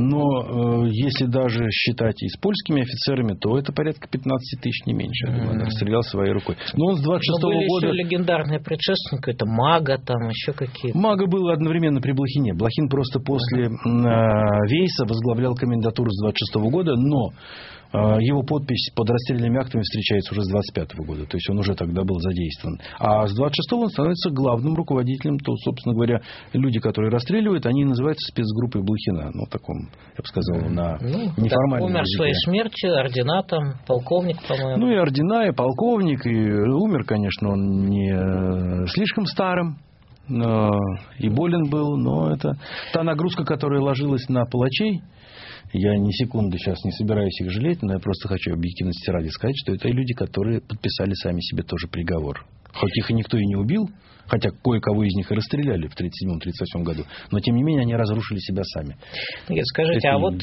Но если даже считать и с польскими офицерами, то это порядка 15 тысяч, не меньше. Я думаю, стрелял своей рукой. Но он с 26-го года... еще легендарные предшественники, это Мага, там еще какие-то. Мага был одновременно при Блохине. Блохин просто после Вейса возглавлял комендатуру с 26-го года, но Его подпись под расстрельными актами встречается уже с 25 года. То есть он уже тогда был задействован. А с 26-го он становится главным руководителем. То, собственно говоря, люди, которые расстреливают, они называются спецгруппой Блохина. Ну, таком, я бы сказал, на неформальном умер языке. своей смертью, ординатом, полковник, по-моему. Ну, и ордена, и полковник. И умер, конечно, он не слишком старым. И болен был. Но это та нагрузка, которая ложилась на палачей. Я ни секунды сейчас не собираюсь их жалеть, но я просто хочу объективности ради сказать, что это люди, которые подписали сами себе тоже приговор. Хоть их и никто и не убил, хотя кое-кого из них и расстреляли в 1937-1938 году, но тем не менее они разрушили себя сами. Нет, скажите, а вот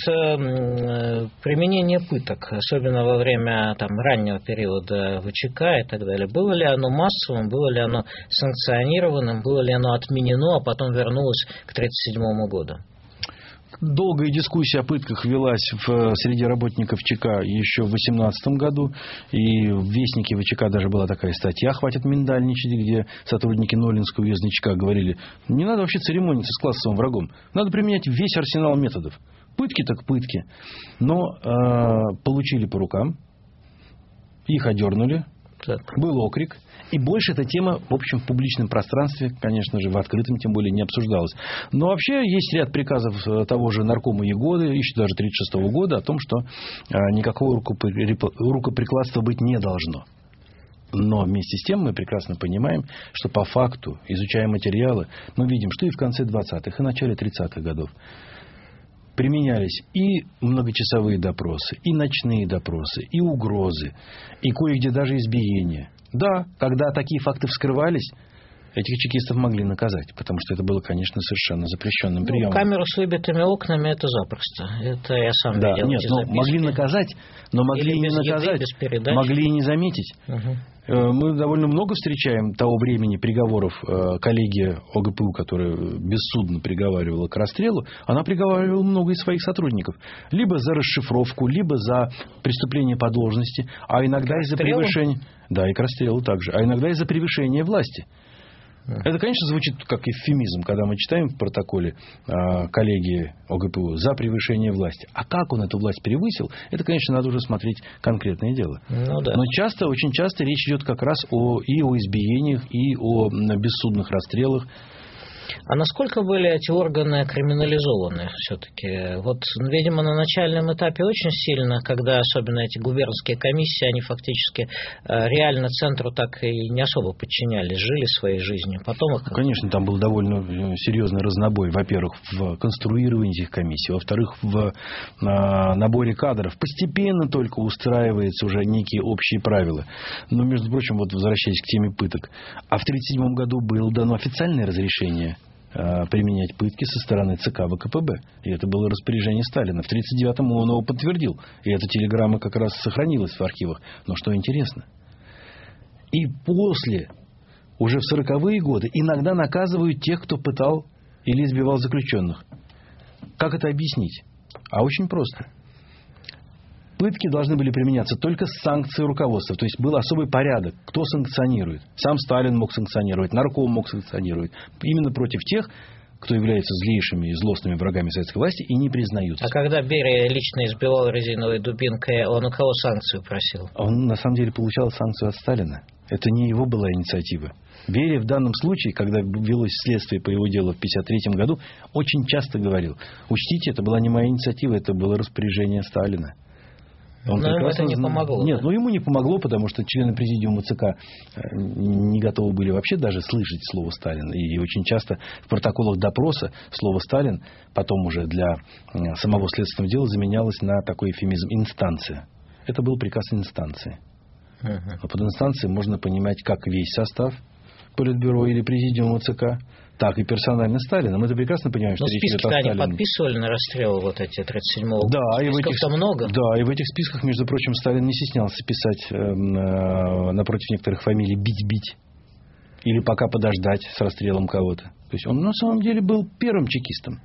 применение пыток, особенно во время раннего периода ВЧК и так далее, было ли оно массовым, было ли оно санкционированным, было ли оно отменено, а потом вернулось к 1937 году? Долгая дискуссия о пытках велась среди работников ЧК еще в 18 году. И в Вестнике ВЧК даже была такая статья «Хватит миндальничать», где сотрудники Нолинского уездного ЧК говорили: не надо вообще церемониться с классовым врагом. Надо применять весь арсенал методов. Пытки так пытки. Но получили по рукам. Их одернули. Был окрик. И больше эта тема, в общем, в публичном пространстве, конечно же, в открытом тем более не обсуждалась. Но вообще есть ряд приказов того же наркома Егоды, еще даже 1936 года, о том, что никакого рукоприкладства быть не должно. Но вместе с тем мы прекрасно понимаем, что по факту, изучая материалы, мы видим, что и в конце 20-х, и в начале 30-х годов применялись и многочасовые допросы, и ночные допросы, и угрозы, и кое-где даже избиения. Да, когда такие факты вскрывались, этих чекистов могли наказать, потому что это было, конечно, совершенно запрещенным приемом. Камеру с выбитыми окнами — это запросто. Это я сам видел. Нет, но могли наказать, но могли и не наказать, могли и не заметить. Мы довольно много встречаем того времени приговоров коллегии ОГПУ, которая бессудно приговаривала к расстрелу. Она приговаривала много из своих сотрудников. Либо за расшифровку, либо за преступление по должности, а иногда из-за превышения... Да, и к расстрелу также. А иногда из-за превышения власти. Это, конечно, звучит как эвфемизм, когда мы читаем в протоколе коллегии ОГПУ за превышение власти. А как он эту власть превысил, это, конечно, надо уже смотреть конкретное дело. Ну, да. Но очень часто речь идет как раз и о избиениях, и о бессудных расстрелах. А насколько были эти органы криминализованы все-таки? Вот, видимо, на начальном этапе очень сильно, когда особенно эти губернские комиссии, они фактически реально центру так и не особо подчинялись, жили своей жизнью. Потом их... Конечно, там был довольно серьезный разнобой. Во-первых, в конструировании этих комиссий. Во-вторых, в наборе кадров. Постепенно только устраиваются уже некие общие правила. Но, между прочим, вот возвращаясь к теме пыток. А в 1937 году было дано официальное разрешение применять пытки со стороны ЦК ВКПБ. И это было распоряжение Сталина. В 1939-м он его подтвердил. И эта телеграмма как раз сохранилась в архивах. Но что интересно, и после, уже в 40-е годы, иногда наказывают тех, кто пытал или избивал заключенных. Как это объяснить? А очень просто. Пытки должны были применяться только с санкцией руководства. То есть был особый порядок, кто санкционирует. Сам Сталин мог санкционировать, нарком мог санкционировать. Именно против тех, кто является злейшими и злостными врагами советской власти и не признаются. А когда Берия лично избивал резиновой дубинкой, он у кого санкцию просил? Он на самом деле получал санкцию от Сталина. Это не его была инициатива. Берия в данном случае, когда велось следствие по его делу в 1953 году, очень часто говорил: учтите, это была не моя инициатива, это было распоряжение Сталина. Но ему это не помогло. Нет, ему не помогло, потому что члены президиума ЦК не готовы были вообще даже слышать слово «Сталин». И очень часто в протоколах допроса слово «Сталин» потом уже для самого следственного дела заменялось на такой эвфемизм «инстанция». Это был приказ инстанции. А под инстанцией можно понимать как весь состав Политбюро или президиума ЦК, так и персонально Сталина. Мы это прекрасно понимаем, что речь идет о Сталине. Они подписывали на расстрел вот эти 37-го. Да, списков-то много. Да, и в этих списках, между прочим, Сталин не стеснялся писать напротив некоторых фамилий «бить-бить». Или «пока подождать» с расстрелом кого-то. То есть он на самом деле был первым чекистом.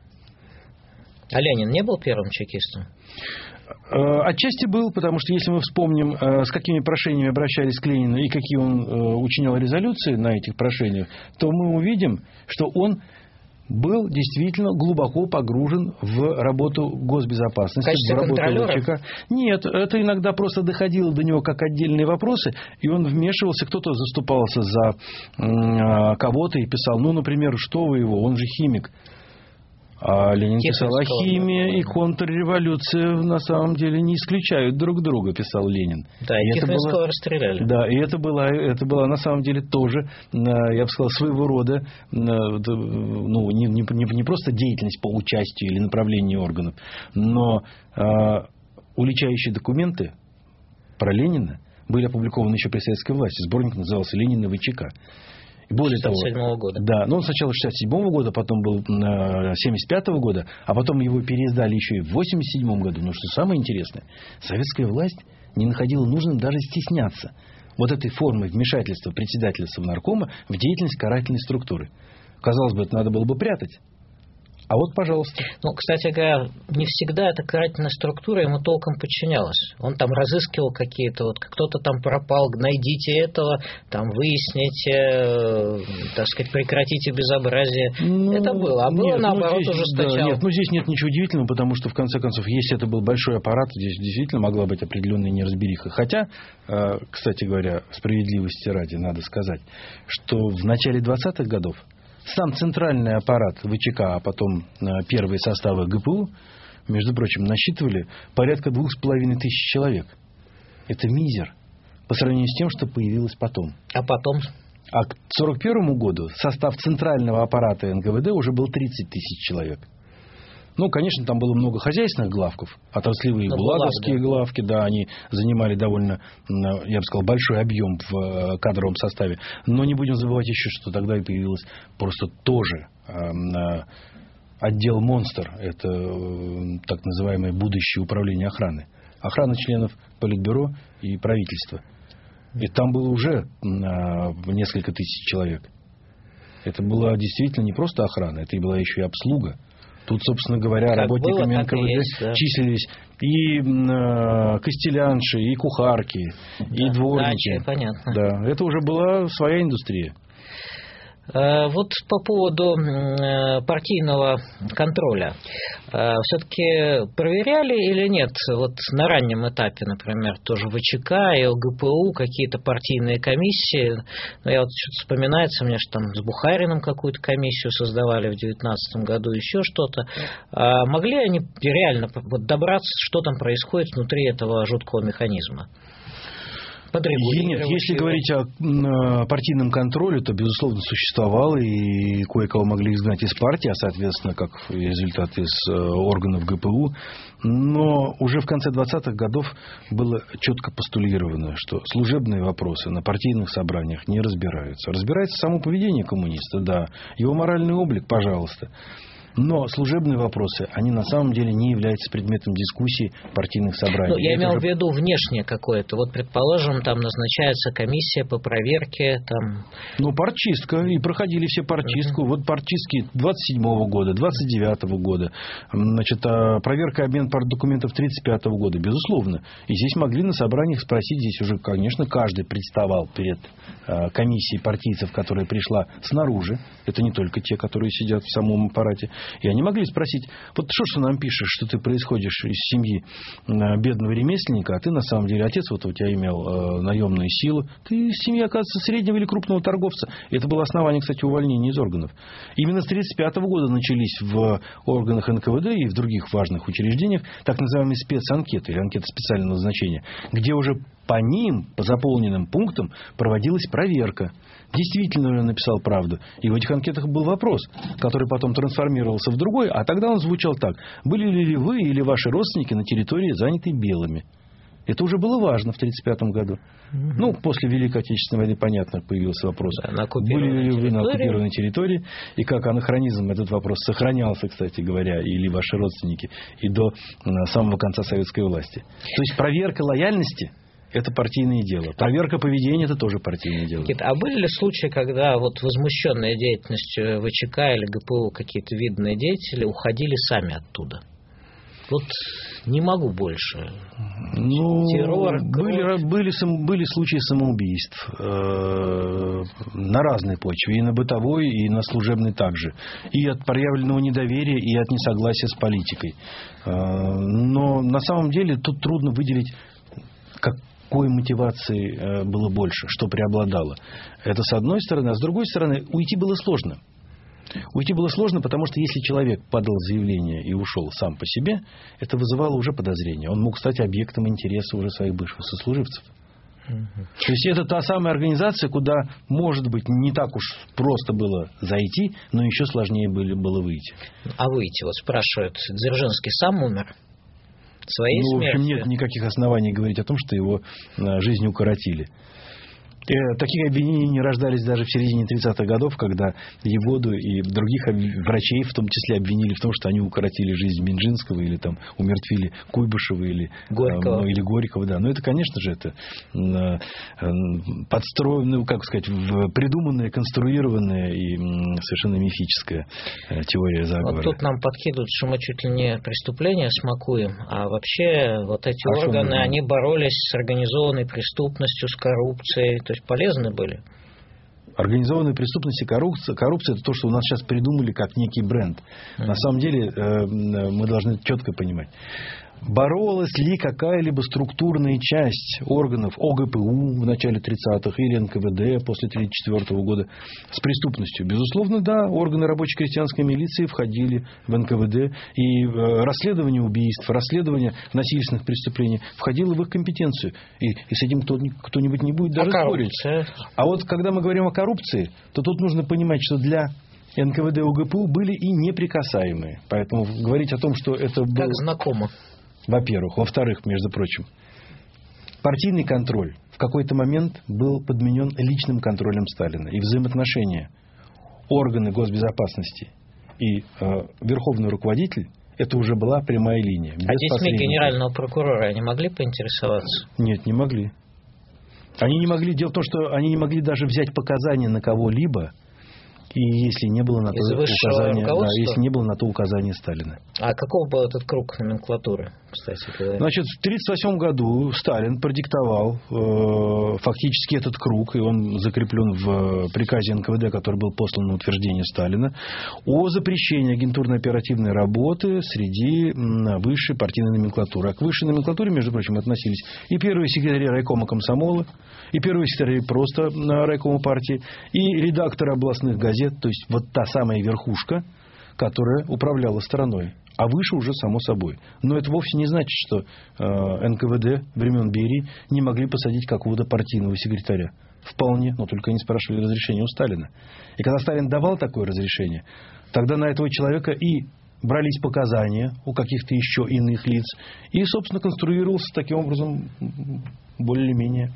А Ленин не был первым чекистом? Отчасти был, потому что если мы вспомним, с какими прошениями обращались к Ленину и какие он учинял резолюции на этих прошениях, то мы увидим, что он был действительно глубоко погружен в работу госбезопасности, в работу ВЧК. Нет, это иногда просто доходило до него как отдельные вопросы, и он вмешивался, кто-то заступался за кого-то и писал, например, что вы его, он же химик. А Ленин писал, химия и контрреволюция на самом деле не исключают друг друга, писал Ленин. Да, и Тихвинского расстреляли. Да, и это была на самом деле тоже, я бы сказал, своего рода, не просто деятельность по участию или направлению органов, но уличающие документы про Ленина были опубликованы еще при советской власти. Сборник назывался «Ленин и ВЧК». Более того, 67-го года. Да, но он сначала 67-го года, потом был 75-го года, а потом его переиздали еще и в 87-м году. Но что самое интересное, советская власть не находила нужным даже стесняться вот этой формы вмешательства председателя Совнаркома в деятельность карательной структуры. Казалось бы, это надо было бы прятать. А вот, пожалуйста. Кстати говоря, не всегда эта карательная структура ему толком подчинялась. Он там разыскивал какие-то, кто-то там пропал, найдите этого, там выясните, так сказать, прекратите безобразие. Это было. А было наоборот ужесточало. Нет, здесь нет ничего удивительного, потому что, в конце концов, если это был большой аппарат, здесь действительно могла быть определенная неразбериха. Хотя, кстати говоря, справедливости ради, надо сказать, что в начале 20-х годов сам центральный аппарат ВЧК, а потом первые составы ГПУ, между прочим, насчитывали порядка 2500 человек. Это мизер по сравнению с тем, что появилось потом. А потом? А к 1941 году состав центрального аппарата НКВД уже был 30 000 человек. Конечно, там было много хозяйственных главков, отраслевые булаговские главки, да, они занимали довольно, я бы сказал, большой объем в кадровом составе. Но не будем забывать еще, что тогда и появилось просто тоже отдел «Монстр», это так называемое будущее управление охраны. Охрана членов Политбюро и правительства. И там было уже несколько тысяч человек. Это была действительно не просто охрана, это и была еще и обслуга. Тут, собственно говоря, работниками НКВД числились и костелянши, и кухарки, и дворники. Да, понятно. Да, это уже была своя индустрия. Вот по поводу партийного контроля. Все-таки проверяли или нет? Вот на раннем этапе, например, тоже ВЧК и ЛГПУ, какие-то партийные комиссии. Я что-то вспоминается мне, что там с Бухариным какую-то комиссию создавали в 2019 году, еще что-то. Могли они реально добраться, что там происходит внутри этого жуткого механизма? Нет, если говорить о партийном контроле, то, безусловно, существовало, и кое-кого могли изгнать из партии, а, соответственно, как результат из органов ГПУ. Но уже в конце 20-х годов было четко постулировано, что служебные вопросы на партийных собраниях не разбираются. Разбирается само поведение коммуниста, да, его моральный облик, пожалуйста. Но служебные вопросы, они на самом деле не являются предметом дискуссии партийных собраний. Я имел в виду внешнее какое-то. Вот, предположим, там назначается комиссия по проверке. Партчистка. И проходили все партчистку. Вот партчистки 27-го года, 29-го года. Проверка обмен партдокументов 35-го года. Безусловно. И здесь могли на собраниях спросить. Здесь уже, конечно, каждый представал перед комиссией партийцев, которая пришла снаружи. Это не только те, которые сидят в самом аппарате. И они могли спросить, вот что нам пишешь, что ты происходишь из семьи бедного ремесленника, а ты на самом деле отец вот у тебя имел наемную силу, ты из семьи, оказывается, среднего или крупного торговца. И это было основание, кстати, увольнения из органов. Именно с 1935 года начались в органах НКВД и в других важных учреждениях так называемые спецанкеты или анкеты специального назначения, где уже по ним, по заполненным пунктам, проводилась проверка. Действительно ли он написал правду? И в этих анкетах был вопрос, который потом трансформировался в другой, а тогда он звучал так. Были ли вы или ваши родственники на территории, занятой белыми? Это уже было важно в 1935 году. После Великой Отечественной войны, понятно, появился вопрос. Были ли вы на оккупированной территории? И как анахронизм этот вопрос сохранялся, кстати говоря, или ваши родственники, и до самого конца советской власти. То есть проверка лояльности — это партийное дело. Проверка поведения — это тоже партийное дело. А были ли случаи, когда возмущенные деятельностью ВЧК или ГПУ какие-то видные деятели уходили сами оттуда? не могу больше. Террор, были случаи самоубийств на разной почве, и на бытовой, и на служебной также. И от проявленного недоверия, и от несогласия с политикой. Но на самом деле тут трудно выделить, какой мотивации было больше, что преобладало. Это с одной стороны. А с другой стороны, уйти было сложно. Уйти было сложно, потому что если человек подал заявление и ушел сам по себе, это вызывало уже подозрение. Он мог стать объектом интереса уже своих бывших сослуживцев. То есть это та самая организация, куда, может быть, не так уж просто было зайти, но еще сложнее было выйти. А выйти, вот спрашивают, Дзержинский сам умер? Своей смертью? В общем, нет никаких оснований говорить о том, что его жизнь укоротили. Такие обвинения не рождались даже в середине 30-х годов, когда Егоду и других врачей, в том числе, обвинили в том, что они укоротили жизнь Минжинского или там умертвили Куйбышева или Горького. Да. Но это, конечно же, это подстроенная, придуманная, конструированная и совершенно мифическая теория заговора. Вот тут нам подкидывают, что мы чуть ли не преступления смакуем, а вообще вот эти органы, они боролись с организованной преступностью, с коррупцией. То есть полезны были? Организованная преступность и коррупция – это то, что у нас сейчас придумали как некий бренд. На самом деле мы должны четко понимать. Боролась ли какая-либо структурная часть органов ОГПУ в начале 30-х или НКВД после 1934 года с преступностью? Безусловно, да. Органы рабочей крестьянской милиции входили в НКВД, и расследование убийств, расследование насильственных преступлений входило в их компетенцию. И с этим кто-нибудь не будет даже спорить. А вот когда мы говорим о коррупции, то тут нужно понимать, что для НКВД и ОГПУ были и неприкасаемые. Поэтому говорить о том, что это было... Как знакомо. Во-первых. Во-вторых, между прочим, партийный контроль в какой-то момент был подменен личным контролем Сталина. И взаимоотношения органы госбезопасности и верховный руководитель – это уже была прямая линия. А детьми генерального прокурора они могли поинтересоваться? Нет, не могли. Они не могли. Дело в том, что они не могли даже взять показания на кого-либо, и если не было на то указания Сталина. А каков был этот круг номенклатуры, кстати говоря? Значит, в 1938 году Сталин продиктовал фактически этот круг, и он закреплен в приказе НКВД, который был послан на утверждение Сталина, о запрещении агентурно-оперативной работы среди высшей партийной номенклатуры. А к высшей номенклатуре, между прочим, относились и первые секретари райкома комсомола, и первые секретари просто райкома партии, и редакторы областных газет. То есть вот та самая верхушка, которая управляла страной. А выше уже само собой. Но это вовсе не значит, что НКВД времен Берии не могли посадить какого-то партийного секретаря. Вполне, но только они спрашивали разрешения у Сталина. И когда Сталин давал такое разрешение, тогда на этого человека и брались показания у каких-то еще иных лиц. И, собственно, конструировался таким образом более-менее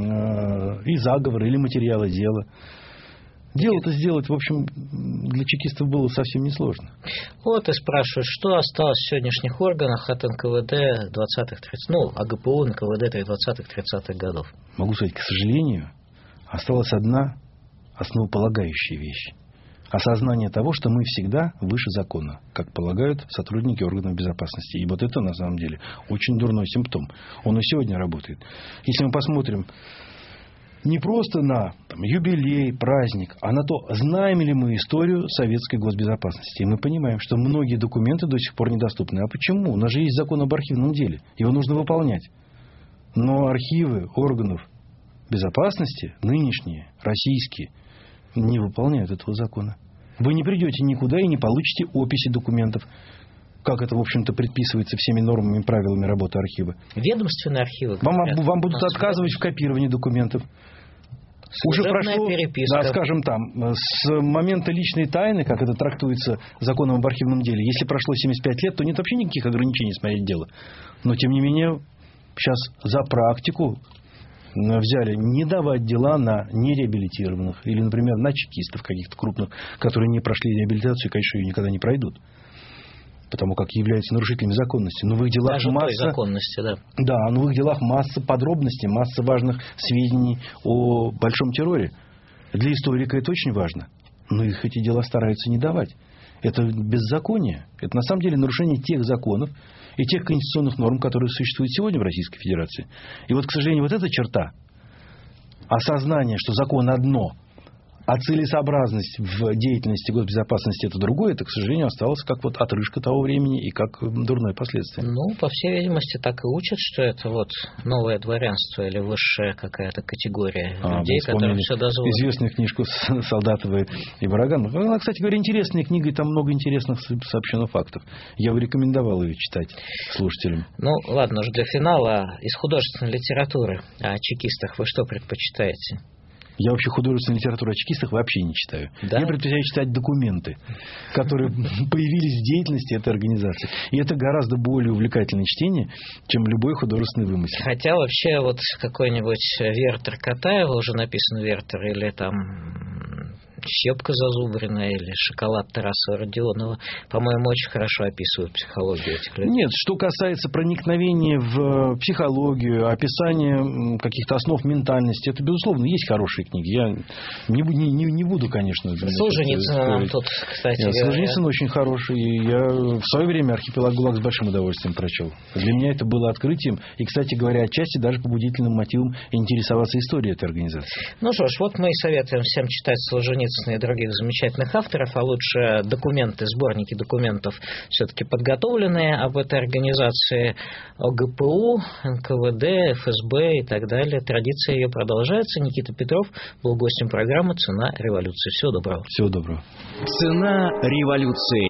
и заговор, или материалы дела. Дело-то сделать, в общем, для чекистов было совсем несложно. Вот и спрашивают, что осталось в сегодняшних органах от НКВД 20-х, 30-х, АГПУ, НКВД 20-х, 30-х годов? Могу сказать, к сожалению, осталась одна основополагающая вещь. Осознание того, что мы всегда выше закона, как полагают сотрудники органов безопасности. И вот это, на самом деле, очень дурной симптом. Он и сегодня работает. Если мы посмотрим не просто на юбилей, праздник, а на то, знаем ли мы историю советской госбезопасности. И мы понимаем, что многие документы до сих пор недоступны. А почему? У нас же есть закон об архивном деле. Его нужно выполнять. Но архивы органов безопасности, нынешние, российские, не выполняют этого закона. Вы не придете никуда и не получите описи документов, как это, в общем-то, предписывается всеми нормами и правилами работы архива. Ведомственные архивы. Вам будут отказывать в копировании документов. Уже прошло, переписка. Да, скажем там, с момента личной тайны, как это трактуется законом об архивном деле, если прошло 75 лет, то нет вообще никаких ограничений смотреть дело. Но, тем не менее, сейчас за практику взяли не давать дела на нереабилитированных или, например, на чекистов каких-то крупных, которые не прошли реабилитацию и, конечно, ее никогда не пройдут, потому как являются нарушителями законности. Но в их делах законности, да. Да, но в их делах масса подробностей, масса важных сведений о большом терроре. Для историка это очень важно. Но их эти дела стараются не давать. Это беззаконие. Это на самом деле нарушение тех законов и тех конституционных норм, которые существуют сегодня в Российской Федерации. И вот, к сожалению, вот эта черта, осознание, что закон одно, а целесообразность в деятельности госбезопасности это другое, это, к сожалению, осталось как вот отрыжка того времени и как дурное последствие. Ну, по всей видимости, так и учат, что это вот новое дворянство или высшая какая-то категория людей, которым все дозволено. Известную книжку Солдатова и Бараганова. Она, кстати говоря, интересная книга, и там много интересных сообщено фактов. Я бы рекомендовал ее читать слушателям. Ну, ладно, уже для финала. Из художественной литературы о чекистах вы что предпочитаете? Я вообще художественную литературу о чекистах вообще не читаю. Да? Я предпочитаю читать документы, которые появились в деятельности этой организации. И это гораздо более увлекательное чтение, чем любой художественный вымысел. Хотя вообще вот какой-нибудь Вертер Катаева, уже написан Вертер, или там Щепка Зазубрина или Шоколад Тараса Родионова, по-моему, очень хорошо описывают психологию этих людей. Нет, что касается проникновения в психологию, описания каких-то основ ментальности, это, безусловно, есть хорошие книги. Я не буду, конечно... Солженицын нам тут, кстати... Нет, Солженицын очень хороший. Я в свое время «Архипелаг ГУЛАГ» с большим удовольствием прочел. Для меня это было открытием и, кстати говоря, отчасти даже побудительным мотивом интересоваться историей этой организации. Ну что ж, вот мы и советуем всем читать Солженицына и других замечательных авторов, а лучше документы, сборники документов все-таки подготовленные об этой организации, ОГПУ, НКВД, ФСБ и так далее. Традиция ее продолжается. Никита Петров был гостем программы «Цена революции». Всего доброго. Всего доброго. Цена революции.